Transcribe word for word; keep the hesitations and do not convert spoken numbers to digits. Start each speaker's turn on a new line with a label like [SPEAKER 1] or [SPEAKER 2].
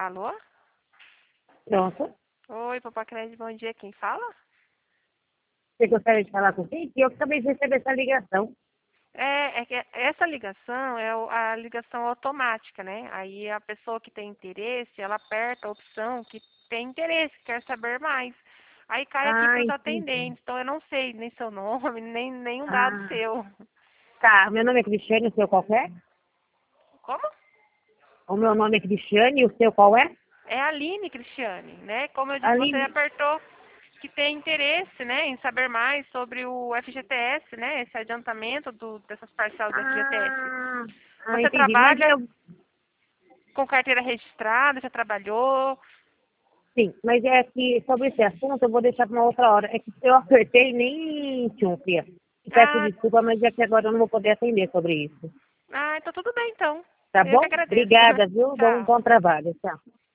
[SPEAKER 1] Alô?
[SPEAKER 2] Pronto.
[SPEAKER 1] Oi, Popacred, bom dia. Quem fala?
[SPEAKER 2] Você gostaria de falar com quem? Que eu acabei de receber essa ligação.
[SPEAKER 1] É, é que essa ligação é o- a ligação automática, né? Aí a pessoa que tem interesse, ela aperta a opção que tem interesse, quer saber mais. Aí cai aqui
[SPEAKER 2] Ah,
[SPEAKER 1] para os
[SPEAKER 2] entendi.
[SPEAKER 1] atendentes, então eu não sei nem seu nome, nem nenhum dado
[SPEAKER 2] Ah,
[SPEAKER 1] seu.
[SPEAKER 2] tá. Meu nome é Cristiane, o seu qual é?
[SPEAKER 1] Como?
[SPEAKER 2] O meu nome é Cristiane e o seu qual é?
[SPEAKER 1] É a Aline, Cristiane, né? Como eu disse, você
[SPEAKER 2] Aline.
[SPEAKER 1] apertou que tem interesse, né, em saber mais sobre o F G T S, né, esse adiantamento do, dessas parcelas do F G T S.
[SPEAKER 2] Ah, ah,
[SPEAKER 1] Você
[SPEAKER 2] entendi. Mas
[SPEAKER 1] trabalha
[SPEAKER 2] eu,
[SPEAKER 1] com carteira registrada, já trabalhou?
[SPEAKER 2] sim, mas é que sobre esse assunto eu vou deixar para uma outra hora. É que eu apertei e nem tinha um fia. Peço
[SPEAKER 1] Ah,
[SPEAKER 2] desculpa, mas é que agora eu não vou poder atender sobre isso.
[SPEAKER 1] ah, então tudo bem então.
[SPEAKER 2] Tá
[SPEAKER 1] Eu que
[SPEAKER 2] bom?
[SPEAKER 1] agradeço.
[SPEAKER 2] Obrigada, viu? Bom,
[SPEAKER 1] Tchau.
[SPEAKER 2] bom trabalho. Tchau.